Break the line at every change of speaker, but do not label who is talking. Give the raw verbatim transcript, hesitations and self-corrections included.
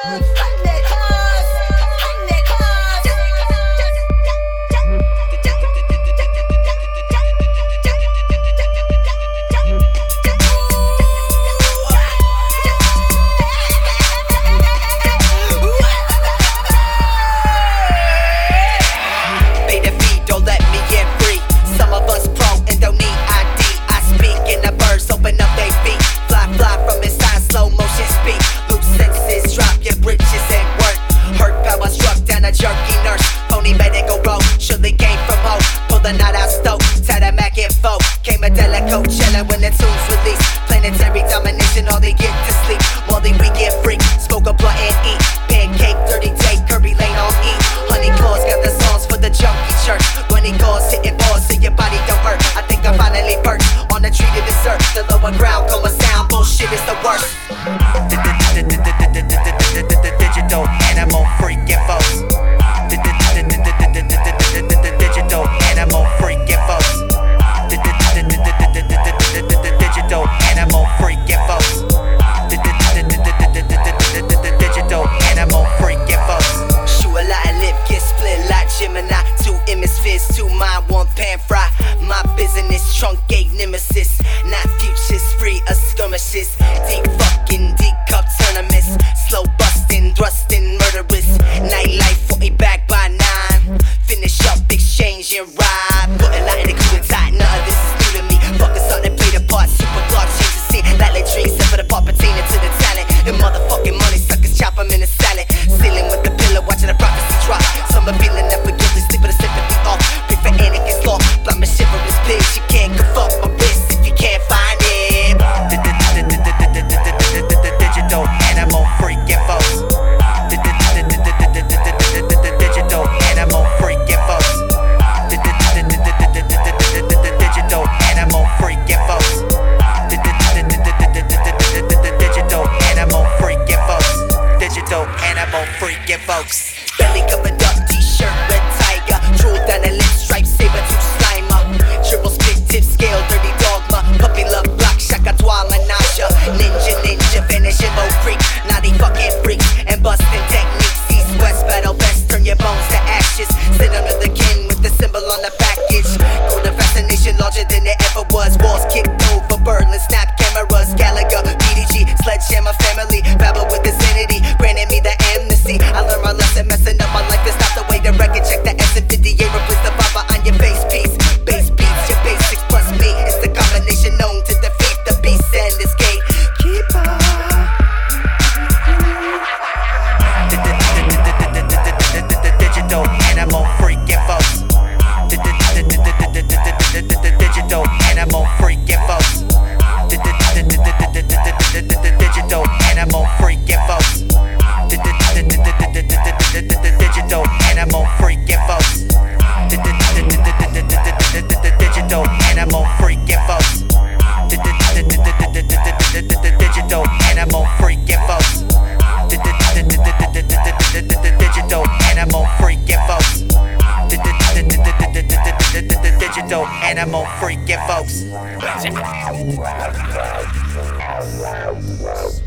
Coachella when the tunes release. Planetary domination, all they get to sleep. Molly, we get freak. Smoke a blunt and eat. Pancake, dirty day, Kirby Lane on E. Honey Claus got the songs for the junkie church. Bunny calls, hitting balls so your body don't hurt. I think I finally perched on the tree to dessert. The lower ground going sound, bullshit is the worst. Digital animal freaking folks. Digital animal freaking folks. Digital animal freaking folks. Digital animal freaking folks. Shoot a lot of lip, get split like Gemini. Two hemispheres, two mind, one pan fry. My business, truncate nemesis. Not futures, free of skirmishes. Deep fucking, deep cup tournaments. Slow busting, thrusting, murderous. Nightlife, forty back by nine. Finish up, exchange and ride. Put a lot in the coup and tie, none of this is new to me. Fuckers start to play the part, super block, change the scene. Like latrine, set for the part pertaining to the talent. The motherfucking money suckers chop them in a salad. Ceiling with the pillow, watching the prophecy drop. Some are feeling never guilty, sleep with a sympathy off. Pray for Anakin's law, blind my shiverous bitch. You can't go fuck my wrist if you can't find it. Digital animal freaking folks. Digital animal freaking folks. Digital animal freaking folks. Digital animal freaking folks. Digital animal freaking folks. Belly covered up, t-shirt, red tiger. Drool down the lip, stripe, saber tooth slimer. Triple split tip, scale, dirty dogma. Puppy love block, shaka toi, menage. Ninja, ninja, vanish, info freak. Naughty fucking freaks and busting techniques. East, west, battle best, turn your bones to ashes. Sit under the kin with the symbol on the package. Code of fascination larger than it ever was. Walls kicked over, Berlin, snap cameras. Gallagher, B D G, sledgehammer family. Babble with insanity, granted me the amnesty. I learned my lesson, messing up my life is not the way to record. Check the S and fifty-eight, replace the baba on your bass piece. Bass beats, your basics plus me. It's the combination known to defeat the beast and escape. Keep on. Digital animal freaking folks. Digital animal freaking folks. Digital animal freaking folks. Digital animal freaking folks. Digital animal freaking folks. Digital animal freaking folks. Digital animal freaking folks. Digital animal freaking folks.